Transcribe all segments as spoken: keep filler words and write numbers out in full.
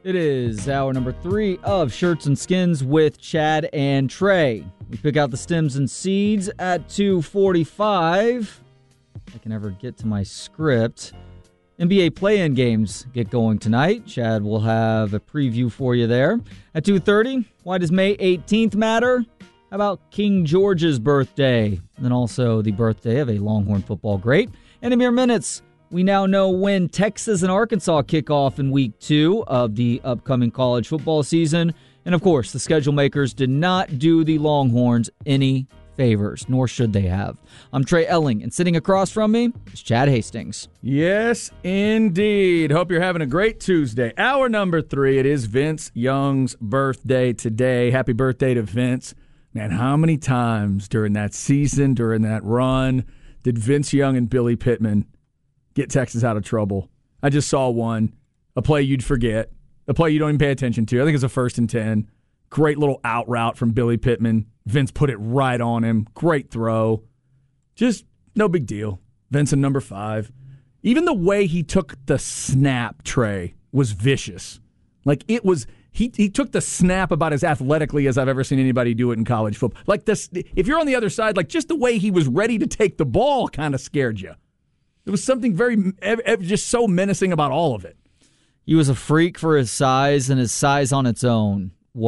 It is hour number three of Shirts and Skins with Chad and Trey. We pick out the stems and seeds at two forty-five. If I can ever get to my script. N B A play-in games get going tonight. Chad will have a preview for you there. At two thirty, why does May eighteenth matter? How about King George's birthday? And then also the birthday of a Longhorn football great. And in mere minutes, we now know when Texas and Arkansas kick off in week two of the upcoming college football season. And of course, the schedule makers did not do the Longhorns any favors, nor should they have. I'm Trey Elling, and sitting across from me is Chad Hastings. Yes, indeed. Hope you're having a great Tuesday. Hour number three, it is Vince Young's birthday today. Happy birthday to Vince. Man, how many times during that season, during that run, did Vince Young and Billy Pittman get Texas out of trouble? I just saw one, a play you'd forget, a play you don't even pay attention to. I think it's a first and ten. Great little out route from Billy Pittman. Vince put it right on him. Great throw. Just no big deal. Vince in number five. Even the way he took the snap, Trey, was vicious. Like it was, he he took the snap about as athletically as I've ever seen anybody do it in college football. Like this, if you're on the other side, like just the way he was ready to take the ball kind of scared you. There was something very, just so menacing about all of it. He was a freak for his size, and his size on its own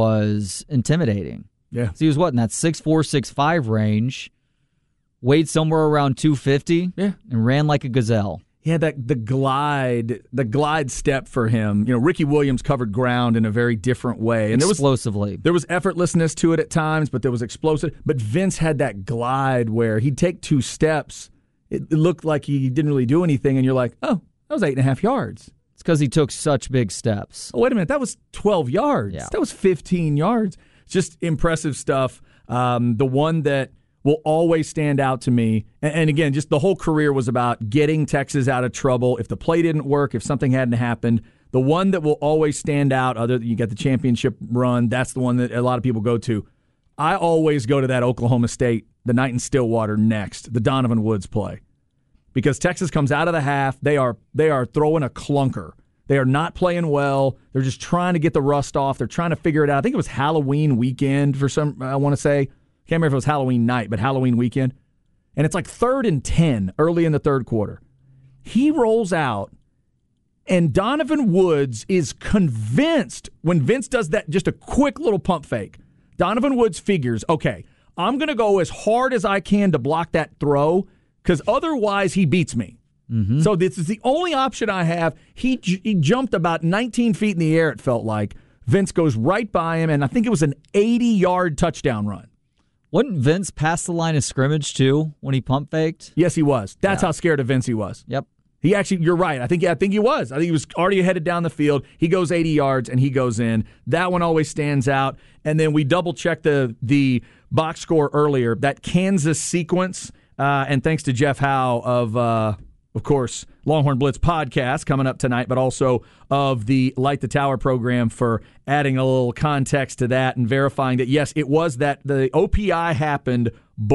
was intimidating. Yeah. So he was what, in that six four, six five range, weighed somewhere around two fifty, yeah, and ran like a gazelle. Yeah, that the glide, the glide step for him. You know, Ricky Williams covered ground in a very different way. And explosively. There was, there was effortlessness to it at times, but there was explosive. But Vince had that glide where he'd take two steps. It looked like he didn't really do anything, and you're like, oh, that was eight and a half yards. It's because he took such big steps. Oh, wait a minute, that was twelve yards. Yeah. That was fifteen yards. Just impressive stuff. Um, the one that will always stand out to me, and, and again, just the whole career was about getting Texas out of trouble. If the play didn't work, if something hadn't happened, the one that will always stand out, other than you got the championship run, that's the one that a lot of people go to. I always go to that Oklahoma State, the night in Stillwater next, the Donovan Woods play. Because Texas comes out of the half, they are they are throwing a clunker. They are not playing well. They're just trying to get the rust off. They're trying to figure it out. I think it was Halloween weekend for some, I want to say. Can't remember if it was Halloween night, but Halloween weekend. And it's like third and ten early in the third quarter. He rolls out, and Donovan Woods is convinced when Vince does that, just a quick little pump fake. Donovan Woods figures, okay, I'm going to go as hard as I can to block that throw because otherwise he beats me. Mm-hmm. So this is the only option I have. He, he jumped about nineteen feet in the air, it felt like. Vince goes right by him, and I think it was an eighty-yard touchdown run. Wasn't Vince past the line of scrimmage, too, when he pump faked? Yes, he was. That's yeah. how scared of Vince he was. Yep. He actually, you're right. I think I think he was. I think he was already headed down the field. He goes eighty yards, and he goes in. That one always stands out. And then we double-checked the, the box score earlier. That Kansas sequence, uh, and thanks to Jeff Howe of... Uh, Of course, Longhorn Blitz podcast coming up tonight, but also of the Light the Tower program for adding a little context to that and verifying that, yes, it was that the O P I happened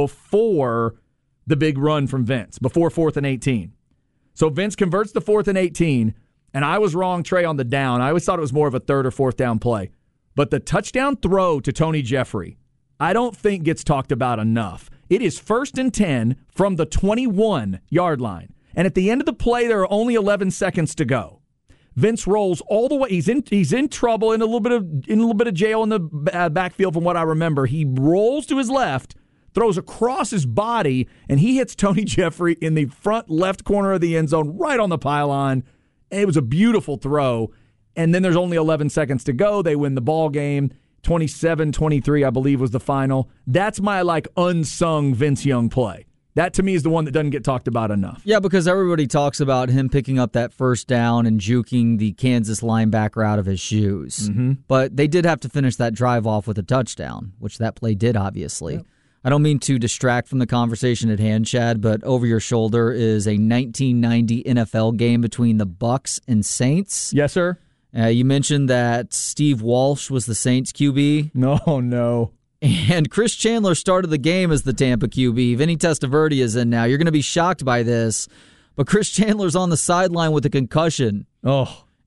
before the big run from Vince, before fourth and eighteen. So Vince converts the fourth and eighteen, and I was wrong, Trey, on the down. I always thought it was more of a third or fourth down play. But the touchdown throw to Tony Jeffrey, I don't think gets talked about enough. It is first and ten from the twenty-one-yard line. And at the end of the play, there are only eleven seconds to go. Vince rolls all the way. He's in. He's in trouble in a little bit of in a little bit of jail in the uh, backfield, from what I remember. He rolls to his left, throws across his body, and he hits Tony Jeffrey in the front left corner of the end zone, right on the pylon. It was a beautiful throw. And then there's only eleven seconds to go. They win the ball game. twenty-seven twenty-three, I believe, was the final. That's my like unsung Vince Young play. That, to me, is the one that doesn't get talked about enough. Yeah, because everybody talks about him picking up that first down and juking the Kansas linebacker out of his shoes. Mm-hmm. But they did have to finish that drive off with a touchdown, which that play did, obviously. Yep. I don't mean to distract from the conversation at hand, Chad, but over your shoulder is a nineteen ninety N F L game between the Bucs and Saints. Yes, sir. Uh, you mentioned that Steve Walsh was the Saints Q B. No, no. And Chris Chandler started the game as the Tampa Q B. Vinny Testaverde is in now. You're going to be shocked by this, but Chris Chandler's on the sideline with a concussion. Oh.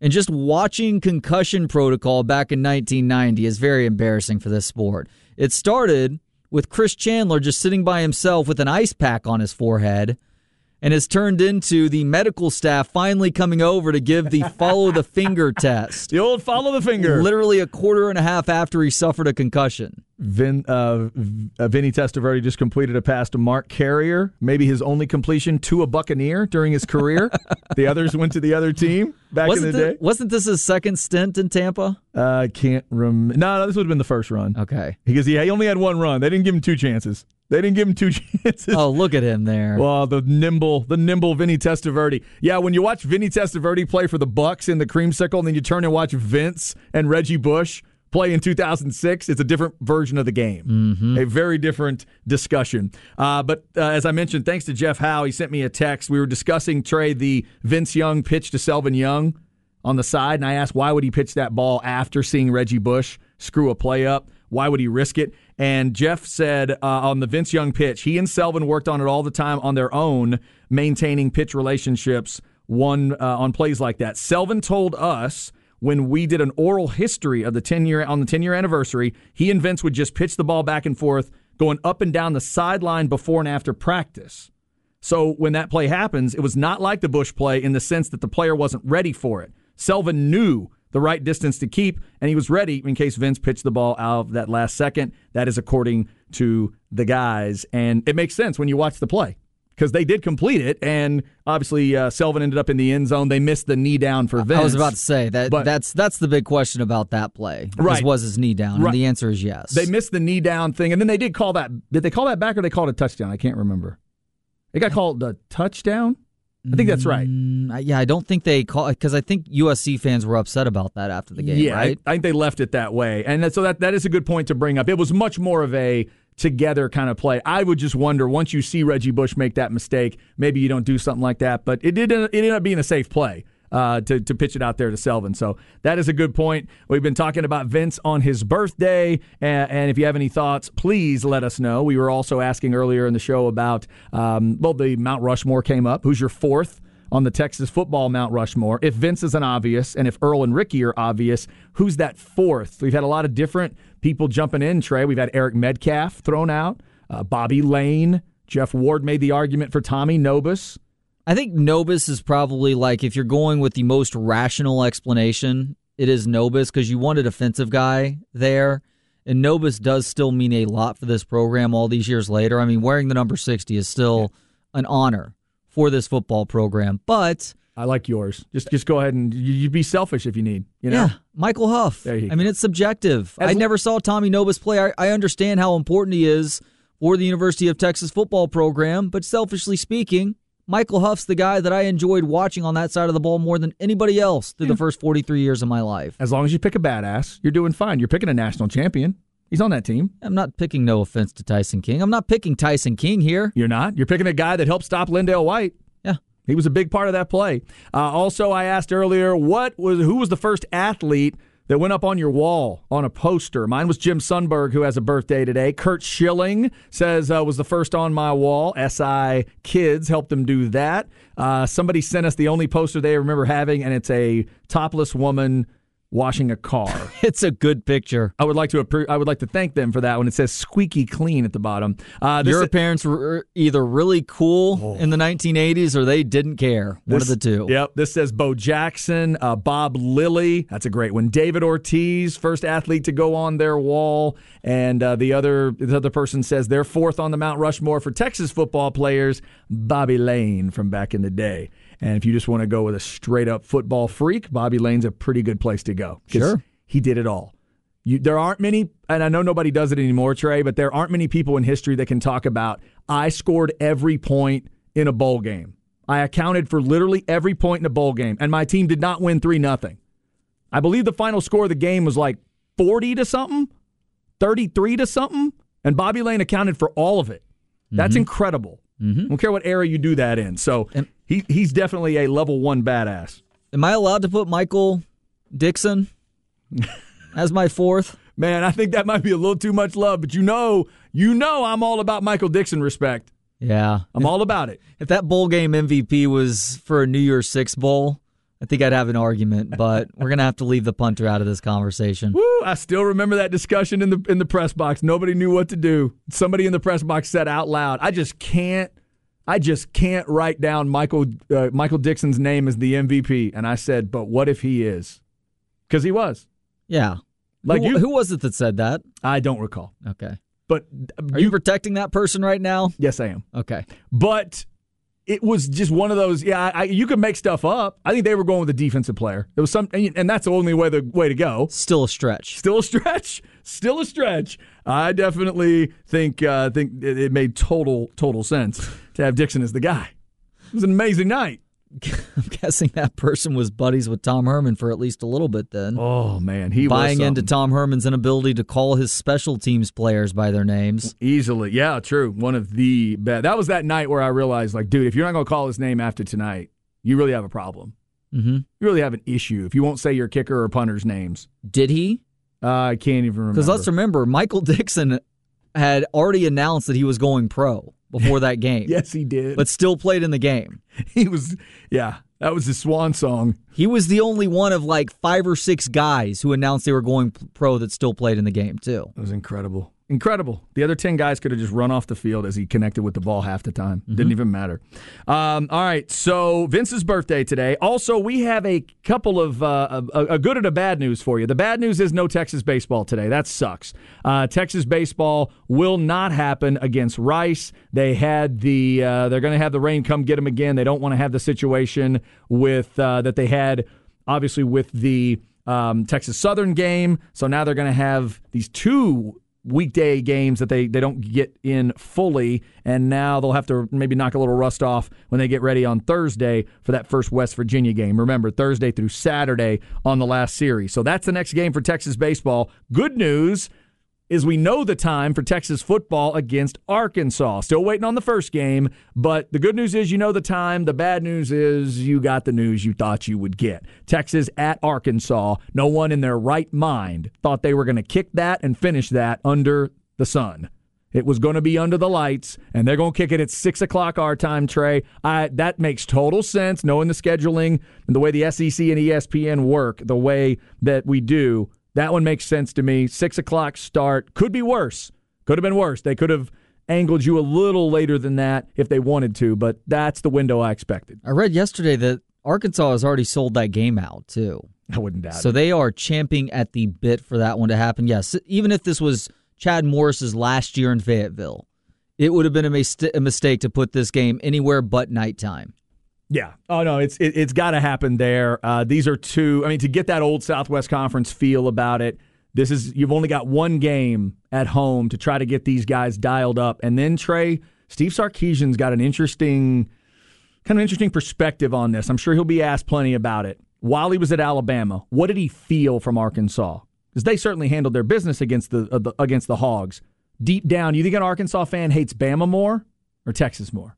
And just watching concussion protocol back in nineteen ninety is very embarrassing for this sport. It started with Chris Chandler just sitting by himself with an ice pack on his forehead, and has turned into the medical staff finally coming over to give the follow the finger test. The old follow the finger. Literally a quarter and a half after he suffered a concussion. Vin, uh, Vinny Testaverde just completed a pass to Mark Carrier, maybe his only completion to a Buccaneer during his career. The others went to the other team back wasn't in the, the day. Wasn't this his second stint in Tampa? I uh, can't remember. No, no, this would have been the first run. Okay. Because he only had one run. They didn't give him two chances. They didn't give him two chances. Oh, look at him there. Well, the nimble, the nimble Vinny Testaverde. Yeah, when you watch Vinny Testaverde play for the Bucs in the creamsicle, and then you turn and watch Vince and Reggie Bush play in two thousand six, it's a different version of the game. Mm-hmm. A very different discussion. Uh, but uh, as I mentioned, thanks to Jeff Howe, he sent me a text. We were discussing, Trey, the Vince Young pitch to Selvin Young on the side, and I asked why would he pitch that ball after seeing Reggie Bush screw a play up? Why would he risk it? And Jeff said uh, on the Vince Young pitch, he and Selvin worked on it all the time on their own, maintaining pitch relationships one uh, on plays like that. Selvin told us when we did an oral history of the ten year on the ten year anniversary, he and Vince would just pitch the ball back and forth, going up and down the sideline before and after practice. So when that play happens, it was not like the Bush play in the sense that the player wasn't ready for it. Selvin knew the right distance to keep, and he was ready in case Vince pitched the ball out of that last second. That is according to the guys, and it makes sense when you watch the play because they did complete it, and obviously uh, Selvin ended up in the end zone. They missed the knee down for Vince. I was about to say that but, that's that's the big question about that play. Right. Was his knee down? Right. And the answer is yes. They missed the knee down thing, and then they did call that. Did they call that back or they called it a touchdown? I can't remember. It got called a touchdown? I think that's right. Mm, yeah, I don't think they call it because I think U S C fans were upset about that after the game, yeah, right? I, I think they left it that way. And that, so that, that is a good point to bring up. It was much more of a together kind of play. I would just wonder, once you see Reggie Bush make that mistake, maybe you don't do something like that. But it did it ended up being a safe play. Uh, to, to pitch it out there to Selvin. So that is a good point. We've been talking about Vince on his birthday, and, and if you have any thoughts, please let us know. We were also asking earlier in the show about, um, well, the Mount Rushmore came up. Who's your fourth on the Texas football Mount Rushmore? If Vince is an obvious, and if Earl and Ricky are obvious, who's that fourth? We've had a lot of different people jumping in, Trey. We've had Eric Metcalf thrown out, uh, Bobby Lane, Jeff Ward made the argument for Tommy Nobis. I think Nobis is probably like, if you're going with the most rational explanation, it is Nobis because you want a defensive guy there. And Nobis does still mean a lot for this program all these years later. I mean, wearing the number sixty is still yeah. an honor for this football program. But I like yours. Just just go ahead and you, you be selfish if you need. You know? Yeah, Michael Huff. There you I mean, it's subjective. As I never saw Tommy Nobis play. I, I understand how important he is for the University of Texas football program, but selfishly speaking, Michael Huff's the guy that I enjoyed watching on that side of the ball more than anybody else through yeah. the first forty-three years of my life. As long as you pick a badass, you're doing fine. You're picking a national champion. He's on that team. I'm not picking, no offense to Tyson King. I'm not picking Tyson King here. You're not? You're picking a guy that helped stop Lindale White. Yeah. He was a big part of that play. Uh, also, I asked earlier, what was who was the first athlete that went up on your wall on a poster? Mine was Jim Sundberg, who has a birthday today. Kurt Schilling says uh, was the first on my wall. S I Kids helped them do that. Uh, somebody sent us the only poster they remember having, and it's a topless woman washing a car. It's a good picture. I would like to appro- I would like to thank them for that one. It says squeaky clean at the bottom. Uh, Your parents were either really cool oh. in the nineteen eighties or they didn't care. One this, of the two. Yep. This says Bo Jackson, uh, Bob Lilly. That's a great one. David Ortiz, first athlete to go on their wall. And uh, the other the other person says they're fourth on the Mount Rushmore for Texas football players, Bobby Lane from back in the day. And if you just want to go with a straight-up football freak, Bobby Lane's a pretty good place to go. Sure. He did it all. You, there aren't many, and I know nobody does it anymore, Trey, but there aren't many people in history that can talk about, I scored every point in a bowl game. I accounted for literally every point in a bowl game, and my team did not win three nothing. I believe the final score of the game was like forty to something, thirty-three to something, and Bobby Lane accounted for all of it. That's mm-hmm. incredible. Mm-hmm. I don't care what era you do that in. So and, he he's definitely a level one badass. Am I allowed to put Michael Dixon as my fourth? Man, I think that might be a little too much love, but you know, you know I'm all about Michael Dixon respect. Yeah. I'm if, all about it. If that bowl game M V P was for a New Year's Six bowl I think I'd have an argument, but we're going to have to leave the punter out of this conversation. Woo, I still remember that discussion in the in the press box. Nobody knew what to do. Somebody in the press box said out loud, I just can't I just can't write down Michael uh, Michael Dixon's name as the M V P. And I said, but what if he is? Because he was. Yeah. Like who, you, who was it that said that? I don't recall. Okay. But Are you, you protecting that person right now? Yes, I am. Okay. But it was just one of those, yeah, I, you could make stuff up. I think they were going with a defensive player. It was some, and that's the only way the way to go. Still a stretch. Still a stretch. Still a stretch. I definitely think uh, think it made total total sense to have Dixon as the guy. It was an amazing night. I'm guessing that person was buddies with Tom Herman for at least a little bit then. Oh, man. He Buying was into Tom Herman's inability to call his special teams players by their names. Easily. Yeah, true. One of the best. That was that night where I realized, like, dude, if you're not going to call his name after tonight, you really have a problem. Mm-hmm. You really have an issue if you won't say your kicker or punter's names. Did he? Uh, I can't even remember. Because let's remember, Michael Dixon had already announced that he was going pro before that game. Yes, he did. But still played in the game. He was, yeah, that was his swan song. He was the only one of like five or six guys who announced they were going pro that still played in the game, too. It was incredible. Incredible. The other ten guys could have just run off the field as he connected with the ball half the time. Mm-hmm. Didn't even matter. Um, all right, so Vince's birthday today. Also, we have a couple of uh, a, a good and a bad news for you. The bad news is no Texas baseball today. That sucks. Uh, Texas baseball will not happen against Rice. They had the uh, they're going to have the rain come get them again. They don't want to have the situation with uh, that they had obviously with the um, Texas Southern game. So now they're going to have these two weekday games that they, they don't get in fully, and now they'll have to maybe knock a little rust off when they get ready on Thursday for that first West Virginia game. Remember, Thursday through Saturday on the last series. So that's the next game for Texas baseball. Good news is we know the time for Texas football against Arkansas. Still waiting on the first game, but the good news is you know the time. The bad news is you got the news you thought you would get. Texas at Arkansas. No one in their right mind thought they were going to kick that and finish that under the sun. It was going to be under the lights, and they're going to kick it at six o'clock our time, Trey. I, that makes total sense, knowing the scheduling and the way the S E C and E S P N work, the way that we do. That one makes sense to me. Six o'clock start. Could be worse. Could have been worse. They could have angled you a little later than that if they wanted to, but that's the window I expected. I read yesterday that Arkansas has already sold that game out, too. I wouldn't doubt so it. So they are champing at the bit for that one to happen. Yes, even if this was Chad Morris's last year in Fayetteville, it would have been a, mis- a mistake to put this game anywhere but nighttime. Yeah. Oh, no, it's it, it's got to happen there. Uh, these are two, I mean, to get that old Southwest Conference feel about it, this is, you've only got one game at home to try to get these guys dialed up. And then, Trey, Steve Sarkisian's got an interesting, kind of interesting perspective on this. I'm sure he'll be asked plenty about it. While he was at Alabama, what did he feel from Arkansas? Because they certainly handled their business against the, uh, the against the Hogs. Deep down, you think an Arkansas fan hates Bama more or Texas more?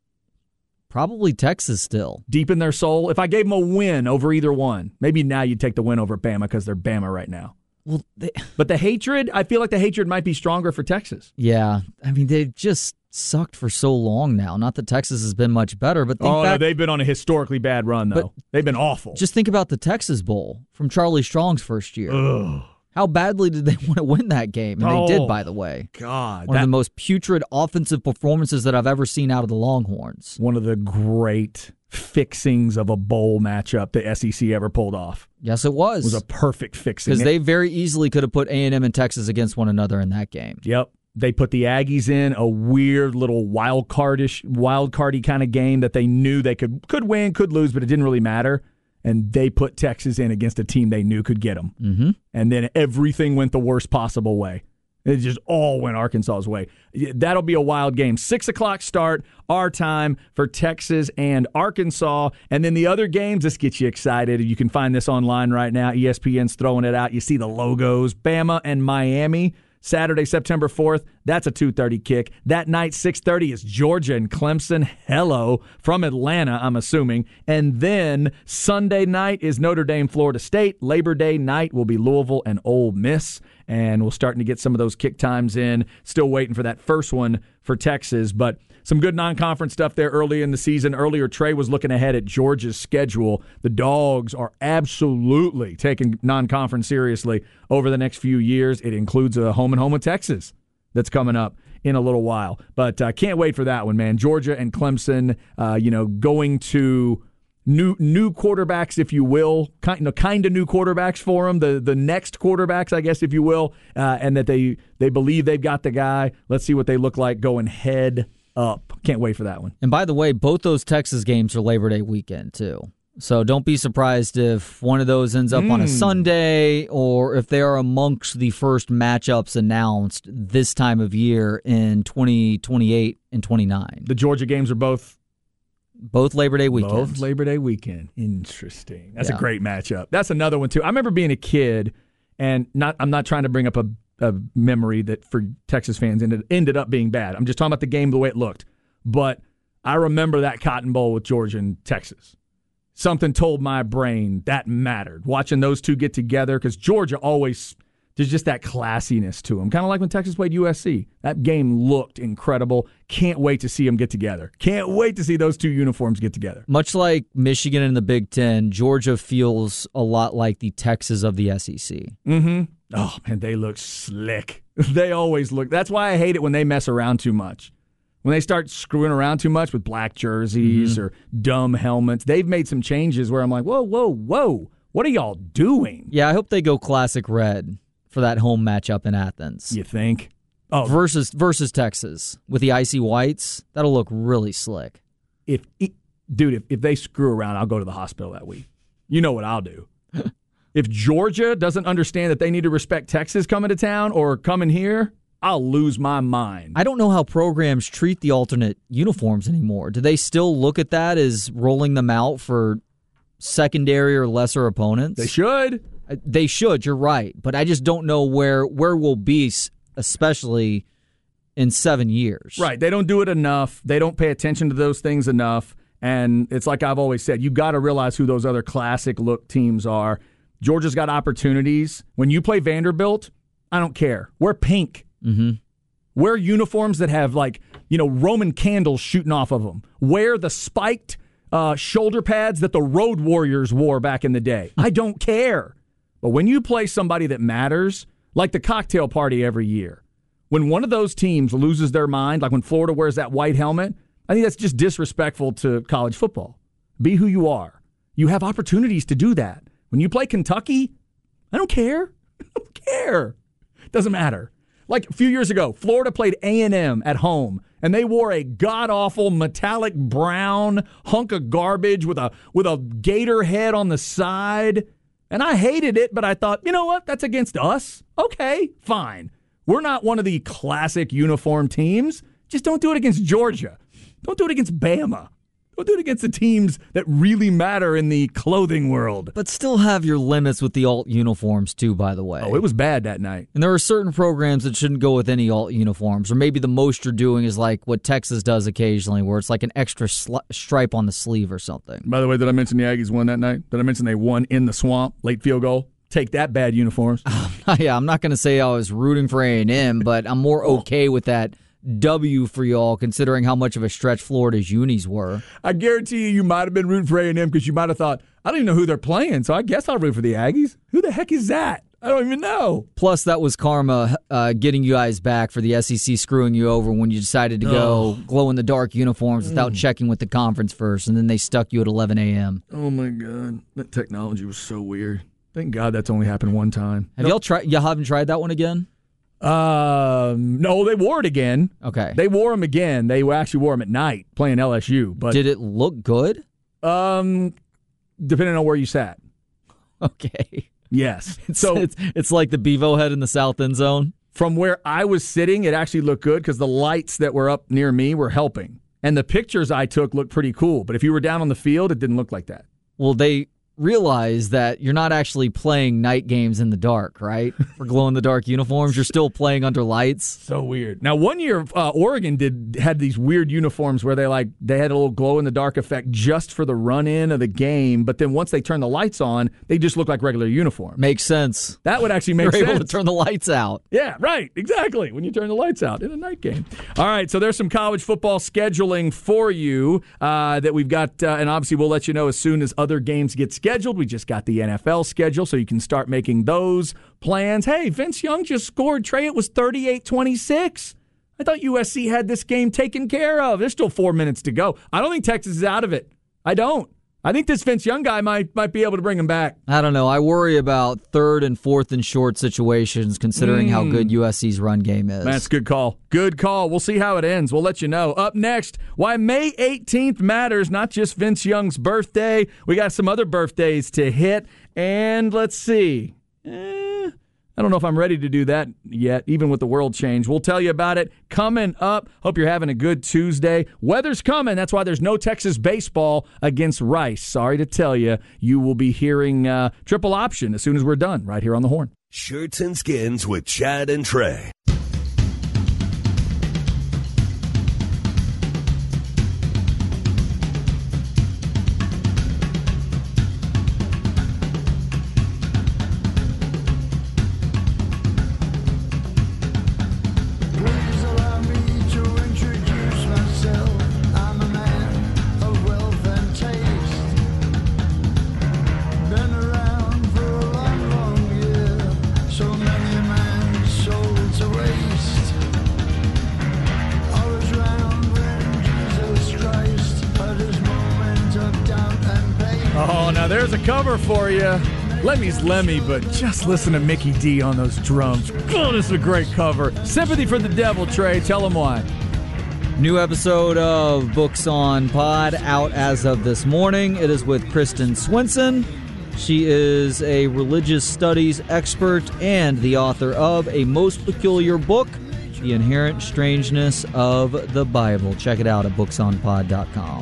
Probably Texas still. Deep in their soul. If I gave them a win over either one, maybe now you'd take the win over Bama because they're Bama right now. Well, they, But the hatred, I feel like the hatred might be stronger for Texas. Yeah. I mean, they've just sucked for so long now. Not that Texas has been much better, but think Oh, back, no, they've been on a historically bad run, though. They've been awful. Just think about the Texas Bowl from Charlie Strong's first year. Ugh. How badly did they want to win that game? And oh, they did, by the way. God. One that, of the most putrid offensive performances that I've ever seen out of the Longhorns. One of the great fixings of a bowl matchup the S E C ever pulled off. Yes, it was. It was a perfect fixing. Because they very easily could have put A and M and Texas against one another in that game. Yep. They put the Aggies in a weird little wild cardish, wild cardy kind of game that they knew they could could win, could lose, but it didn't really matter. And they put Texas in against a team they knew could get them. Mm-hmm. And then everything went the worst possible way. It just all went Arkansas's way. That'll be a wild game. Six o'clock start, our time for Texas and Arkansas. And then the other games, this gets you excited. You can find this online right now. E S P N's throwing it out. You see the logos. Bama and Miami. Saturday, September fourth, that's a two thirty kick. That night, six thirty, is Georgia and Clemson. Hello, from Atlanta, I'm assuming. And then Sunday night is Notre Dame, Florida State. Labor Day night will be Louisville and Ole Miss. And we're starting to get some of those kick times in. Still waiting for that first one for Texas. But some good non-conference stuff there early in the season. Earlier, Trey was looking ahead at Georgia's schedule. The Dogs are absolutely taking non-conference seriously over the next few years. It includes a home and home with Texas that's coming up in a little while. But I uh, can't wait for that one, man. Georgia and Clemson, uh, you know, going to new new quarterbacks, if you will, kind, you know, kind of new quarterbacks for them, the the next quarterbacks, I guess, if you will, uh, and that they, they believe they've got the guy. Let's see what they look like going head up. Can't wait for that one. And by the way, both those Texas games are Labor Day weekend, too. So don't be surprised if one of those ends up mm. on a Sunday or if they are amongst the first matchups announced this time of year in twenty twenty-eight and twenty-nine. The Georgia games are both Both Labor Day weekend. Both Labor Day weekend. Interesting. That's yeah. a great matchup. That's another one, too. I remember being a kid, and not I'm not trying to bring up a, a memory that for Texas fans ended, ended up being bad. I'm just talking about the game the way it looked. But I remember that Cotton Bowl with Georgia and Texas. Something told my brain that mattered. Watching those two get together, because Georgia always, there's just that classiness to them. Kind of like when Texas played U S C. That game looked incredible. Can't wait to see them get together. Can't wait to see those two uniforms get together. Much like Michigan in the Big Ten, Georgia feels a lot like the Texas of the S E C. Mm-hmm. Oh, man, they look slick. They always look. That's why I hate it when they mess around too much. When they start screwing around too much with black jerseys mm-hmm. or dumb helmets. They've made some changes where I'm like, whoa, whoa, whoa. What are y'all doing? Yeah, I hope they go classic red for that home matchup in Athens. You think? Oh, versus versus Texas with the icy whites, that'll look really slick. If dude, if, if they screw around, I'll go to the hospital that week. You know what I'll do. If Georgia doesn't understand that they need to respect Texas coming to town or coming here, I'll lose my mind. I don't know how programs treat the alternate uniforms anymore. Do they still look at that as rolling them out for secondary or lesser opponents? They should. They should, you're right. But I just don't know where, where we'll be, especially in seven years. Right. They don't do it enough. They don't pay attention to those things enough. And it's like I've always said, you got to realize who those other classic look teams are. Georgia's got opportunities. When you play Vanderbilt, I don't care. Wear pink. Mm-hmm. Wear uniforms that have, like, you know, Roman candles shooting off of them. Wear the spiked uh, shoulder pads that the Road Warriors wore back in the day. I don't care. But when you play somebody that matters, like the cocktail party every year, when one of those teams loses their mind, like when Florida wears that white helmet, I think that's just disrespectful to college football. Be who you are. You have opportunities to do that. When you play Kentucky, I don't care. I don't care. It doesn't matter. Like a few years ago, Florida played A and M at home, and they wore a god-awful metallic brown hunk of garbage with a with a gator head on the side. And I hated it, but I thought, you know what? That's against us. Okay, fine. We're not one of the classic uniform teams. Just don't do it against Georgia. Don't do it against Bama. Don't do it against the teams that really matter in the clothing world. But still have your limits with the alt uniforms, too, by the way. Oh, it was bad that night. And there are certain programs that shouldn't go with any alt uniforms. Or maybe the most you're doing is like what Texas does occasionally, where it's like an extra sli- stripe on the sleeve or something. By the way, did I mention the Aggies won that night? Did I mention they won in the swamp? Late field goal? Take that, bad uniforms. Yeah, I'm not going to say I was rooting for A and M, but I'm more okay with that W for y'all, considering how much of a stretch Florida's unis were. I guarantee you, you might have been rooting for A and M because you might have thought, I don't even know who they're playing, so I guess I'll root for the Aggies. Who the heck is that? I don't even know. Plus, that was karma uh, getting you guys back for the S E C screwing you over when you decided to go oh. glow-in-the-dark uniforms without mm. checking with the conference first, and then they stuck you at eleven a.m. Oh, my God. That technology was so weird. Thank God that's only happened one time. Have nope. y'all tried? Y'all haven't tried that one again? Um, no, they wore it again. Okay. They wore them again. They actually wore them at night playing L S U. But did it look good? Um, depending on where you sat. Okay. Yes. It's, so it's, it's like the Bevo head in the south end zone. From where I was sitting, it actually looked good because the lights that were up near me were helping. And the pictures I took looked pretty cool. But if you were down on the field, it didn't look like that. Well, they realize that you're not actually playing night games in the dark, right? For glow-in-the-dark uniforms, you're still playing under lights. So weird. Now, one year, uh, Oregon did had these weird uniforms where they like they had a little glow-in-the-dark effect just for the run-in of the game, but then once they turned the lights on, they just looked like regular uniform. Makes sense. That would actually make you're sense. You're able to turn the lights out. Yeah, right. Exactly. When you turn the lights out in a night game. All right, so there's some college football scheduling for you uh, that we've got, uh, and obviously we'll let you know as soon as other games get scheduled. We just got the N F L schedule, so you can start making those plans. Hey, Vince Young just scored. Trey, it was thirty-eight twenty-six. I thought U S C had this game taken care of. There's still four minutes to go. I don't think Texas is out of it. I don't. I think this Vince Young guy might might be able to bring him back. I don't know. I worry about third and fourth and short situations considering mm. how good U S C's run game is. That's a good call. Good call. We'll see how it ends. We'll let you know. Up next, why May eighteenth matters, not just Vince Young's birthday. We got some other birthdays to hit. And let's see. Eh, I don't know if I'm ready to do that yet, even with the world change. We'll tell you about it coming up. Hope you're having a good Tuesday. Weather's coming. That's why there's no Texas baseball against Rice. Sorry to tell you, you will be hearing uh, triple option as soon as we're done right here on the Horn. Shirts and Skins with Chad and Trey. There's a cover for you. Lemmy's Lemmy, but just listen to Mickey D on those drums. Oh, this is a great cover. Sympathy for the Devil, Trey. Tell him why. New episode of Books on Pod out as of this morning. It is with Kristen Swenson. She is a religious studies expert and the author of A Most Peculiar Book, The Inherent Strangeness of the Bible. Check it out at books on pod dot com.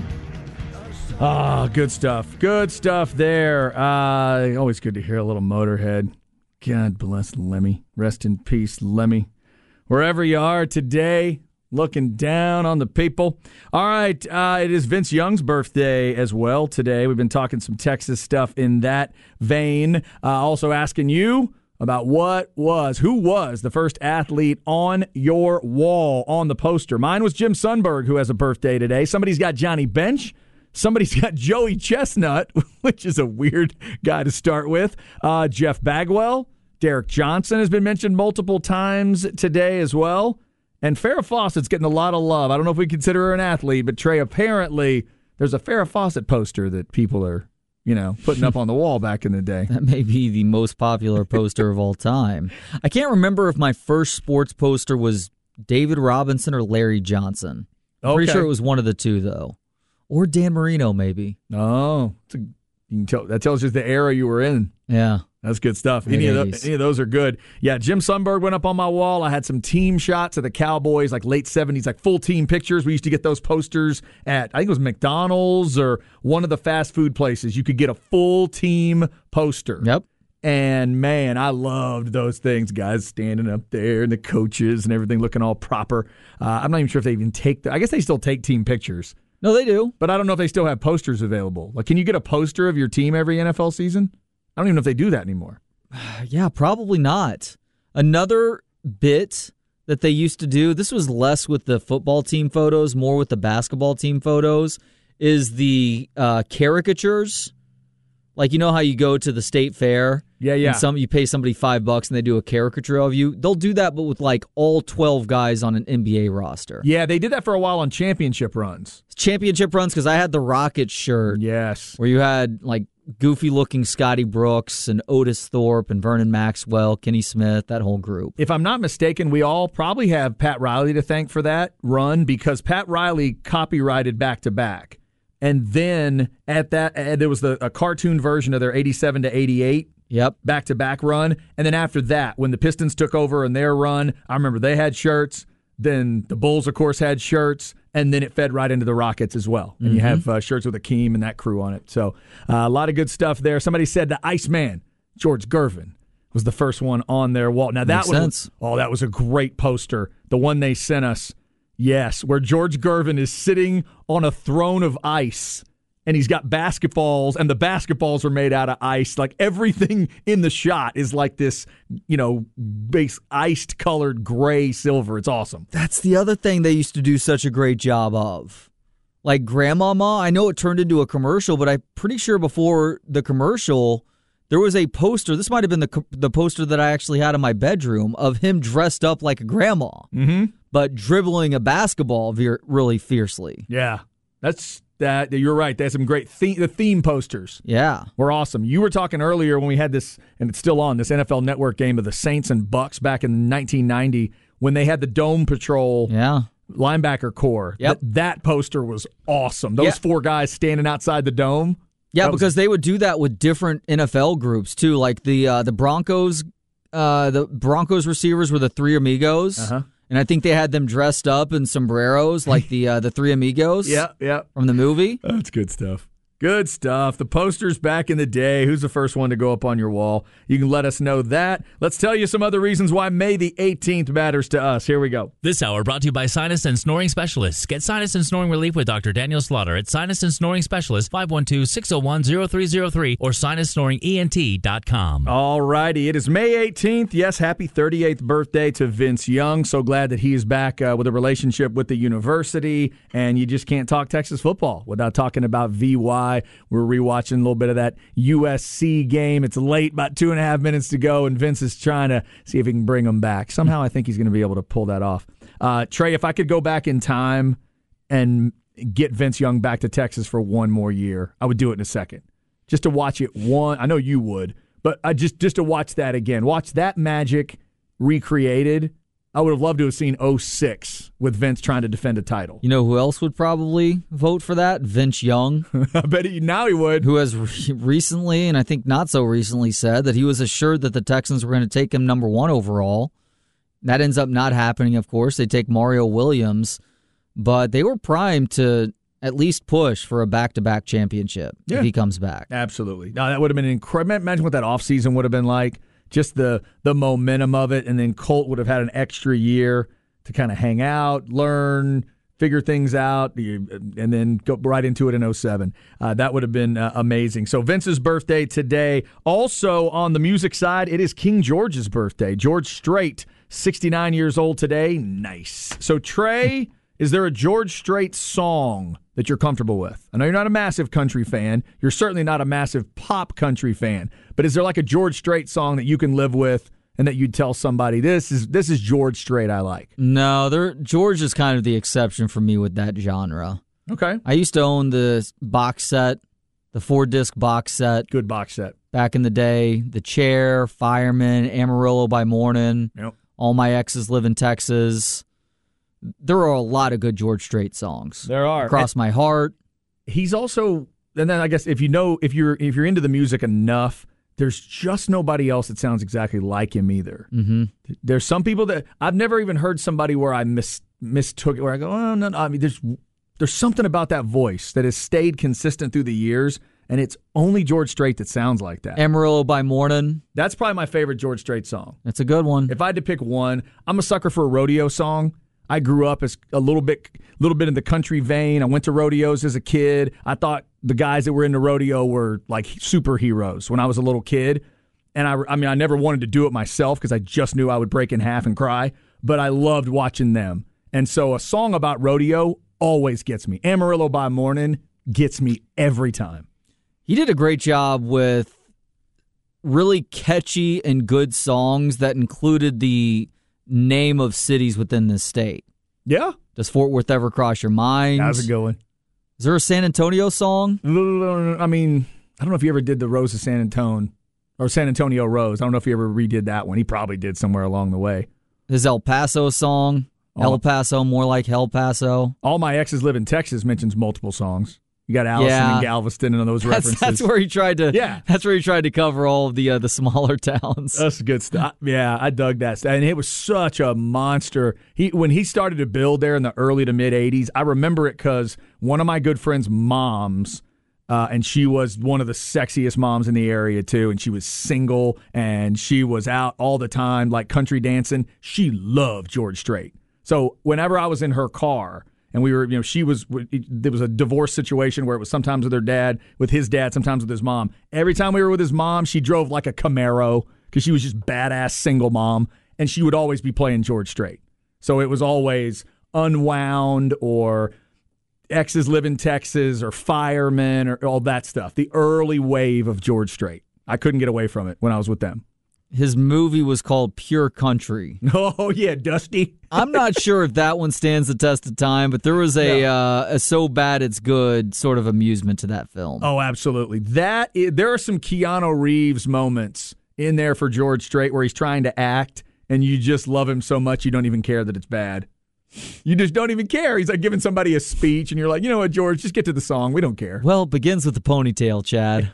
Ah, oh, good stuff. Good stuff there. Uh, always good to hear a little Motorhead. God bless Lemmy. Rest in peace, Lemmy. Wherever you are today, looking down on the people. All right, uh, it is Vince Young's birthday as well today. We've been talking some Texas stuff in that vein. Uh, also asking you about what was, who was the first athlete on your wall, on the poster. Mine was Jim Sundberg, who has a birthday today. Somebody's got Johnny Bench. Somebody's got Joey Chestnut, which is a weird guy to start with. Uh, Jeff Bagwell. Derek Johnson has been mentioned multiple times today as well. And Farrah Fawcett's getting a lot of love. I don't know if we consider her an athlete, but Trey, apparently there's a Farrah Fawcett poster that people are, you know, putting up on the wall back in the day. That may be the most popular poster of all time. I can't remember if my first sports poster was David Robinson or Larry Johnson. I'm okay. Pretty sure it was one of the two, though. Or Dan Marino, maybe. Oh, it's a, you can tell, that tells you the era you were in. Yeah. That's good stuff. Any of, those, any of those are good. Yeah, Jim Sundberg went up on my wall. I had some team shots of the Cowboys, like late seventies, like full team pictures. We used to get those posters at, I think it was McDonald's or one of the fast food places. You could get a full team poster. Yep. And, man, I loved those things, guys standing up there and the coaches and everything looking all proper. Uh, I'm not even sure if they even take the, I guess they still take team pictures. No, they do. But I don't know if they still have posters available. Like, can you get a poster of your team every N F L season? I don't even know if they do that anymore. Yeah, probably not. Another bit that they used to do, this was less with the football team photos, more with the basketball team photos, is the uh, caricatures. Like, you know how you go to the state fair? Yeah, yeah. And some you pay somebody five bucks and they do a caricature of you. They'll do that, but with like all twelve guys on an N B A roster. Yeah, they did that for a while on championship runs. Championship runs, because I had the Rockets shirt. Yes. Where you had like goofy-looking Scotty Brooks and Otis Thorpe and Vernon Maxwell, Kenny Smith, that whole group. If I'm not mistaken, we all probably have Pat Riley to thank for that run, because Pat Riley copyrighted back-to-back. And then at that, uh, there was the a cartoon version of their eighty-seven to eighty-eight Yep. back-to-back run. And then after that, when the Pistons took over in their run, I remember they had shirts. Then the Bulls, of course, had shirts. and then it fed right into the Rockets as well. And mm-hmm. you have uh, shirts with Akeem and that crew on it. So uh, a lot of good stuff there. Somebody said the Iceman, George Gervin, was the first one on their wall. Now that Makes was sense. oh, that was a great poster. The one they sent us, yes, where George Gervin is sitting on a throne of ice. And he's got basketballs, and the basketballs are made out of ice. Like everything in the shot is like this, you know, base iced colored gray silver. It's awesome. That's the other thing they used to do such a great job of. Like Grandmama, I know it turned into a commercial, but I'm pretty sure before the commercial, there was a poster. This might have been the the poster that I actually had in my bedroom of him dressed up like a grandma, mm-hmm. but dribbling a basketball ve- really fiercely. Yeah, that's. That you're right. They had some great theme, the theme posters. Yeah, were awesome. You were talking earlier when we had this, and it's still on this N F L Network game of the Saints and Bucks back in nineteen ninety when they had the Dome Patrol. Yeah. Linebacker core. Yep. That, that poster was awesome. Those yeah. four guys standing outside the dome. Yeah, because was, they would do that with different N F L groups too. Like the uh, the Broncos, uh, the Broncos receivers were the Three Amigos. Uh-huh. And I think they had them dressed up in sombreros like the uh, the Three Amigos yeah, yeah. from the movie. That's good stuff. Good stuff. The posters back in the day. Who's the first one to go up on your wall? You can let us know that. Let's tell you some other reasons why May the eighteenth matters to us. Here we go. This hour brought to you by Sinus and Snoring Specialists. Get sinus and snoring relief with Doctor Daniel Slaughter at Sinus and Snoring Specialists, five one two, six oh one, oh three oh three or sinus snoring E N T dot com. All righty. It is May eighteenth. Yes, happy thirty-eighth birthday to Vince Young. So glad that he is back uh, with a relationship with the university. And you just can't talk Texas football without talking about V Y. We're rewatching a little bit of that U S C game. It's late, about two and a half minutes to go, and Vince is trying to see if he can bring them back. Somehow I think he's going to be able to pull that off. Uh, Trey, if I could go back in time and get Vince Young back to Texas for one more year, I would do it in a second. Just to watch it one. I know you would, but I just, just to watch that again. Watch that magic recreated. I would have loved to have seen oh six with Vince trying to defend a title. You know who else would probably vote for that? Vince Young. I bet he, now he would. Who has re- recently, and I think not so recently, said that he was assured that the Texans were going to take him number one overall. That ends up not happening, of course. They take Mario Williams, but they were primed to at least push for a back-to-back championship yeah. if he comes back. Absolutely. Now, that would have been incredible. Imagine what that offseason would have been like. Just the the momentum of it, and then Colt would have had an extra year to kind of hang out, learn, figure things out, and then go right into it in oh seven. Uh, that would have been uh, amazing. So Vince's birthday today. Also on the music side, it is King George's birthday. George Strait, sixty-nine years old today. Nice. So Trey, is there a George Strait song that you're comfortable with? I know you're not a massive country fan. You're certainly not a massive pop country fan. But is there like a George Strait song that you can live with and that you'd tell somebody, this is this is George Strait I like? No, there, George is kind of the exception for me with that genre. Okay. I used to own the box set, the four-disc box set. Good box set. Back in the day, The Chair, Fireman, Amarillo by Morning, yep. All My Exes Live in Texas. There are a lot of good George Strait songs. There are. Across and My Heart. He's also, and then I guess if you know, if you're if you're into the music enough, there's just nobody else that sounds exactly like him either. Mm-hmm. There's some people that I've never even heard somebody where I mis, mistook it, where I go, oh, no, no. I mean, there's there's something about that voice that has stayed consistent through the years, and it's only George Strait that sounds like that. Amarillo by Morning. That's probably my favorite George Strait song. That's a good one. If I had to pick one, I'm a sucker for a rodeo song. I grew up as a little bit, little bit in the country vein. I went to rodeos as a kid. I thought the guys that were in the rodeo were like superheroes when I was a little kid. And I, I mean, I never wanted to do it myself because I just knew I would break in half and cry. But I loved watching them. And so a song about rodeo always gets me. Amarillo by Morning gets me every time. He did a great job with really catchy and good songs that included the name of cities within this state. Yeah. Does Fort Worth ever cross your mind? How's it going? Is there a San Antonio song? I mean, I don't know if he ever did the Rose of San Antonio or San Antonio Rose. I don't know if he ever redid that one. He probably did somewhere along the way. His El Paso song, oh. El Paso, more like El Paso. All My Exes Live in Texas mentions multiple songs. You got Allison Yeah. and Galveston and those That's, references. that's where he tried to. Yeah. That's where he tried to cover all of the uh, the smaller towns. That's good stuff. Yeah, I dug that stuff. And it was such a monster. He When he started to build there in the early to mid-eighties, I remember it because one of my good friend's moms, uh, and she was one of the sexiest moms in the area, too, and she was single, and she was out all the time, like country dancing. She loved George Strait. So whenever I was in her car, and we were, you know, she was, there was a divorce situation where it was sometimes with her dad, with his dad, sometimes with his mom. Every time we were with his mom, she drove like a Camaro because she was just badass single mom, and she would always be playing George Strait. So it was always Unwound or Exes Live in Texas or Firemen or all that stuff. The early wave of George Strait. I couldn't get away from it when I was with them. His movie was called Pure Country. Oh, yeah, Dusty. I'm not sure if that one stands the test of time, but there was a, No. uh, a so bad it's good sort of amusement to that film. Oh, absolutely. That is, there are some Keanu Reeves moments in there for George Strait where he's trying to act, and you just love him so much you don't even care that it's bad. You just don't even care. He's like giving somebody a speech, and you're like, you know what, George, just get to the song. We don't care. Well, it begins with the ponytail, Chad.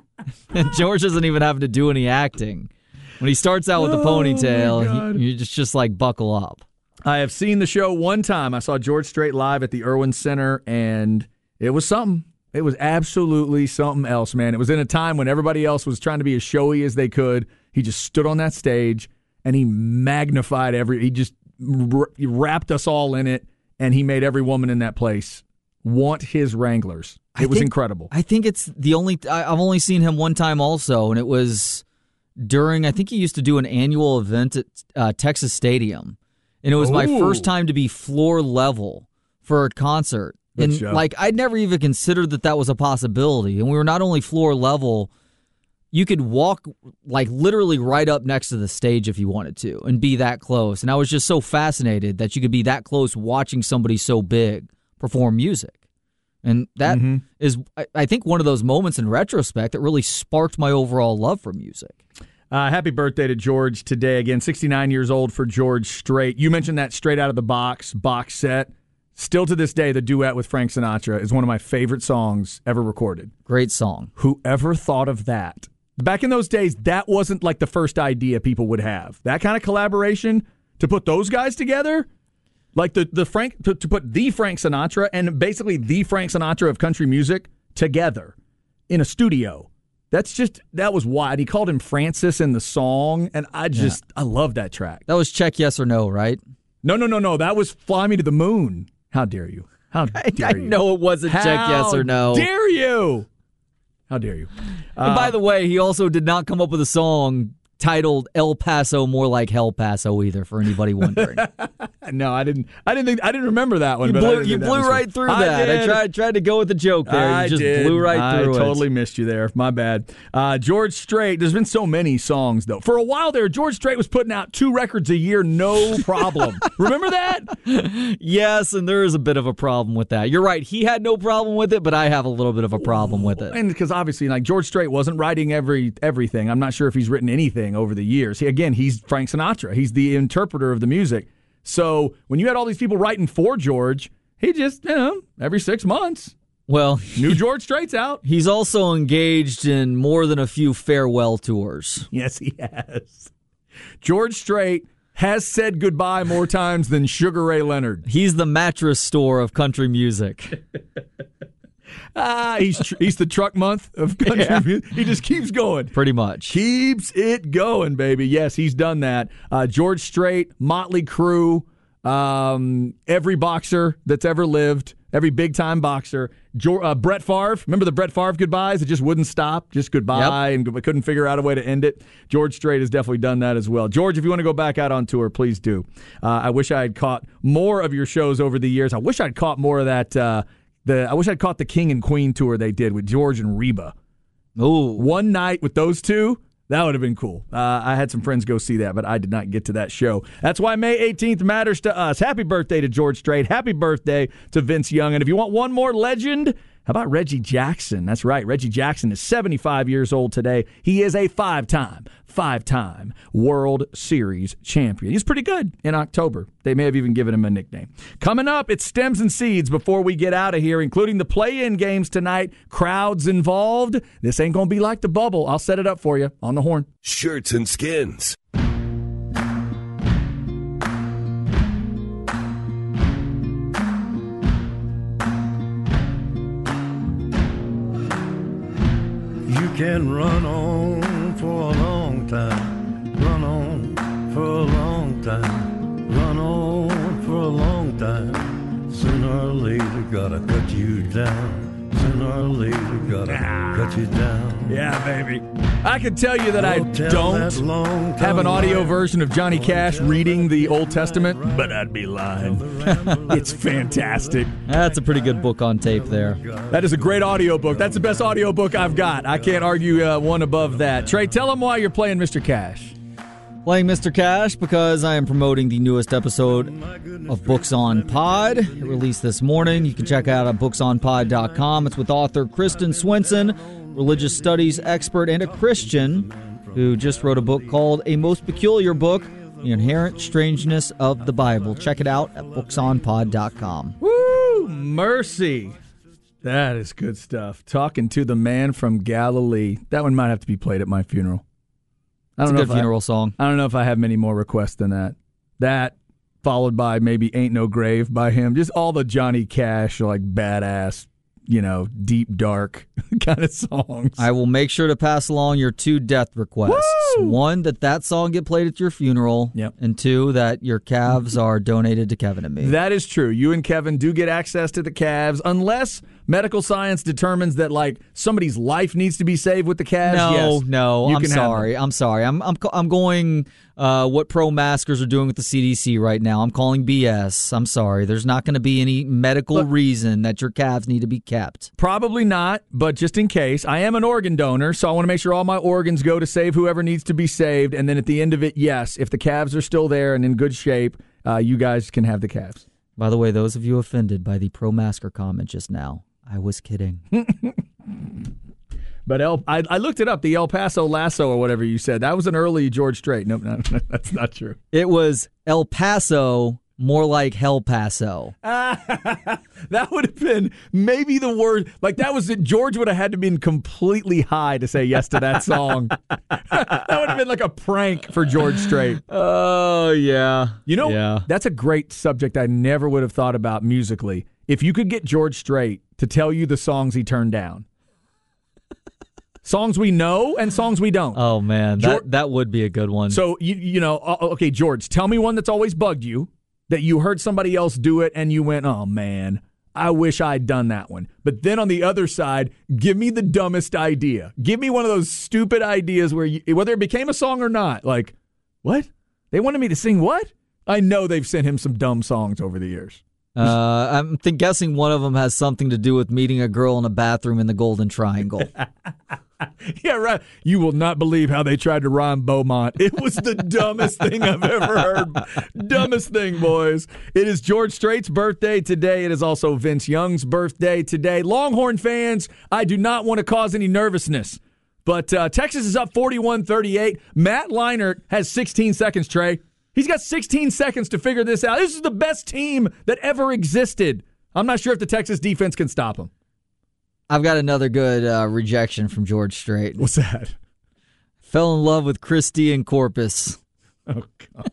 And George doesn't even have to do any acting. When he starts out with the Oh, my ponytail, God. he, you just just like buckle up. I have seen the show one time. I saw George Strait live at the Irwin Center, and it was something. It was absolutely something else, man. It was in a time when everybody else was trying to be as showy as they could. He just stood on that stage, and he magnified every. He just r- he wrapped us all in it, and he made every woman in that place want his Wranglers. It I was think- incredible. I think it's the only. I, I've only seen him one time also, and it was during. I think he used to do an annual event at uh, Texas Stadium, and it was my Ooh. first time to be floor level for a concert. Good And show. like I'd never even considered that that was a possibility. And we were not only floor level, you could walk like literally right up next to the stage if you wanted to and be that close. And I was just so fascinated that you could be that close watching somebody so big perform music. And that Mm-hmm. is, I- I think, one of those moments in retrospect that really sparked my overall love for music. Uh, happy birthday to George today. Again, sixty-nine years old for George Strait. You mentioned that Straight Out of the Box box set. Still to this day, the duet with Frank Sinatra is one of my favorite songs ever recorded. Great song. Whoever thought of that? Back in those days, that wasn't like the first idea people would have. That kind of collaboration to put those guys together, like the the Frank to, to put the Frank Sinatra and basically the Frank Sinatra of country music together in a studio. That's just that was why he called him Francis in the song, and I just I love that track. That was Check Yes or No, right? No, no, no, no. That was Fly Me to the Moon. How dare you? How dare I you? know it wasn't Check Yes or No. How dare you? How dare you? And by the way, he also did not come up with a song titled El Paso More Like Hell Paso either, for anybody wondering. No, I didn't. I didn't think. I didn't remember that one. You but I blew, didn't you think that blew was right it. through I that. I did. tried tried to go with the joke there. I you just did. blew right I through it. totally missed you there. My bad. Uh, George Strait. There's been so many songs though. For a while there, George Strait was putting out two records a year, no problem. Remember that? Yes, and there is a bit of a problem with that. You're right. He had no problem with it, but I have a little bit of a problem with it. And because obviously, like George Strait wasn't writing every everything. I'm not sure if he's written anything over the years. He, again, he's Frank Sinatra. He's the interpreter of the music. So when you had all these people writing for George, he just, you know, every six months, Well, new George Strait's out. he's also engaged in more than a few farewell tours. Yes, he has. George Strait has said goodbye more times than Sugar Ray Leonard. He's the mattress store of country music. Ah, he's tr- he's the truck month of country Yeah. music. He just keeps going. Pretty much. Keeps it going, baby. Yes, he's done that. Uh, George Strait, Motley Crue, um, every boxer that's ever lived, every big-time boxer. Jo- uh, Brett Favre, remember the Brett Favre goodbyes? It just wouldn't stop, just goodbye, Yep. and we couldn't figure out a way to end it. George Strait has definitely done that as well. George, if you want to go back out on tour, please do. Uh, I wish I had caught more of your shows over the years. I wish I'd caught more of that. Uh, the I wish I'd caught the King and Queen tour they did with George and Reba. Ooh. One night with those two, that would have been cool. Uh, I had some friends go see that, but I did not get to that show. That's why May eighteenth matters to us. Happy birthday to George Strait. Happy birthday to Vince Young. And if you want one more legend, How about Reggie Jackson? That's right. Reggie Jackson is seventy-five years old today. He is a five-time, five-time World Series champion. He's pretty good in October. They may have even given him a nickname. Coming up, it's Stems and Seeds before we get out of here, including the play-in games tonight. Crowds involved. This ain't going to be like the bubble. I'll set it up for you on the horn. Shirts and Skins. You can run on for a long time, run on for a long time, run on for a long time. Sooner or later, gotta cut you down. Sooner or later, gotta ah. cut you down. Yeah, baby. I can tell you that I don't have an audio version of Johnny Cash reading the Old Testament, but I'd be lying. It's fantastic. That's a pretty good book on tape there. That is a great audio book. That's the best audio book I've got. I can't argue uh, one above that. Trey, tell them why you're playing Mister Cash. Playing Mister Cash because I am promoting the newest episode of Books on Pod. It released this morning. You can check it out at books on pod dot com. It's with author Kristen Swenson, religious studies expert and a Christian who just wrote a book called A Most Peculiar Book, The Inherent Strangeness of the Bible. Check it out at books on pod dot com. Woo! Mercy. That is good stuff. Talking to the man from Galilee. That one might have to be played at my funeral. I don't it's a know good if funeral I, song. I don't know if I have many more requests than that. That, followed by maybe Ain't No Grave by him. Just all the Johnny Cash, like, badass, you know, deep, dark kind of songs. I will make sure to pass along your two death requests. Woo! One, that that song get played at your funeral. Yep. And two, that your calves are donated to Kevin and me. That is true. You and Kevin do get access to the calves, unless medical science determines that, like, somebody's life needs to be saved with the calves. No, yes, no, you I'm can have them. sorry. I'm sorry. I'm I'm I'm going uh, what pro-maskers are doing with the C D C right now. I'm calling B S. I'm sorry. There's not going to be any medical Look, reason that your calves need to be kept. Probably not, but just in case, I am an organ donor, so I want to make sure all my organs go to save whoever needs to be saved. And then at the end of it, yes, if the calves are still there and in good shape, uh, you guys can have the calves. By the way, those of you offended by the pro-masker comment just now, I was kidding. But El, I, I looked it up, the El Paso Lasso or whatever you said. That was an early George Strait. Nope, no, that's not true. It was El Paso, more like Hell Paso. That would have been maybe the word. Like, that was it. George would have had to been completely high to say yes to that song. That would have been like a prank for George Strait. Oh, yeah. You know, yeah. That's a great subject I never would have thought about musically. If you could get George Strait to tell you the songs he turned down. Songs we know and songs we don't. Oh, man. That, George, that would be a good one. So, you, you know, okay, George, tell me one that's always bugged you, that you heard somebody else do it and you went, oh, man, I wish I'd done that one. But then on the other side, give me the dumbest idea. Give me one of those stupid ideas where, you, whether it became a song or not, like, what? They wanted me to sing what? I know they've sent him some dumb songs over the years. Uh, I'm think, guessing one of them has something to do with meeting a girl in a bathroom in the Golden Triangle. Yeah, right. You will not believe how they tried to rhyme Beaumont. It was the dumbest thing I've ever heard. Dumbest thing, boys. It is George Strait's birthday today. It is also Vince Young's birthday today. Longhorn fans, I do not want to cause any nervousness, but uh, Texas is up forty-one thirty-eight. Matt Leinart has sixteen seconds, Trey. He's got sixteen seconds to figure this out. This is the best team that ever existed. I'm not sure if the Texas defense can stop him. I've got another good uh, rejection from George Strait. What's that? Fell in love with Christy and Corpus. Oh,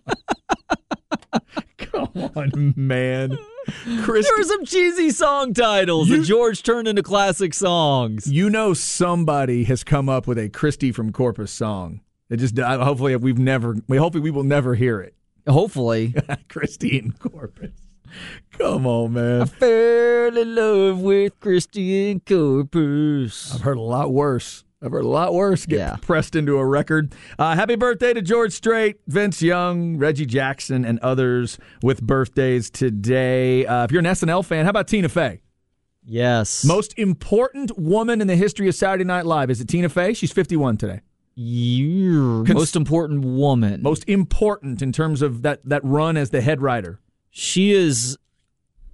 God. Come on, man. Christy, there were some cheesy song titles you, that George turned into classic songs. You know somebody has come up with a Christy from Corpus song. It just hopefully we've never we hopefully we will never hear it. Hopefully. Christy and Corpus. Come on, man. I fell in love with Christy and Corpus. I've heard a lot worse. I've heard a lot worse get yeah. pressed into a record. Uh, happy birthday to George Strait, Vince Young, Reggie Jackson, and others with birthdays today. Uh, if you're an S N L fan, how about Tina Fey? Yes. Most important woman in the history of Saturday Night Live. Is it Tina Fey? She's fifty-one today. You're most important woman. Most important in terms of that, that run as the head writer. She is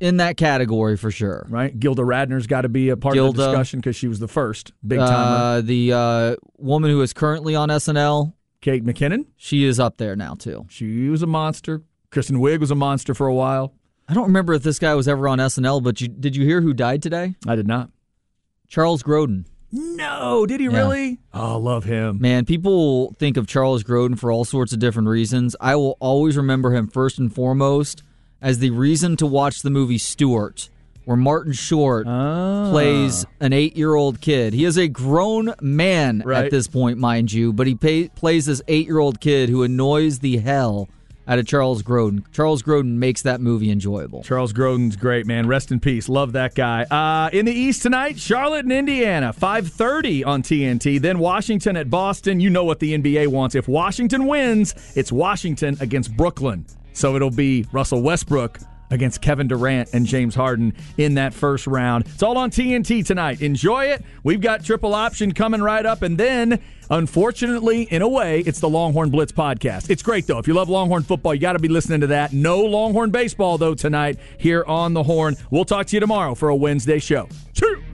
in that category for sure. Right? Gilda Radner's got to be a part Gilda, of the discussion because she was the first big timer. Uh, the uh, woman who is currently on S N L, Kate McKinnon. she is up there now too. She was a monster. Kristen Wiig was a monster for a while. I don't remember if this guy was ever on S N L, but you, did you hear who died today? I did not. Charles Grodin. No, did he Yeah. really? Oh, love him. Man, people think of Charles Grodin for all sorts of different reasons. I will always remember him first and foremost as the reason to watch the movie Stewart, where Martin Short Ah. plays an eight-year-old kid. He is a grown man Right. at this point, mind you, but he pay, plays this eight-year-old kid who annoys the hell out of Charles Grodin. Charles Grodin makes that movie enjoyable. Charles Grodin's great, man. Rest in peace. Love that guy. Uh, in the East tonight, Charlotte and Indiana, five thirty on T N T. Then Washington at Boston. You know what the N B A wants. If Washington wins, it's Washington against Brooklyn. So it'll be Russell Westbrook against Kevin Durant and James Harden in that first round. It's all on T N T tonight. Enjoy it. We've got Triple Option coming right up. And then, unfortunately, in a way, it's the Longhorn Blitz podcast. It's great, though. If you love Longhorn football, you got to be listening to that. No Longhorn baseball, though, tonight here on The Horn. We'll talk to you tomorrow for a Wednesday show. Cheers!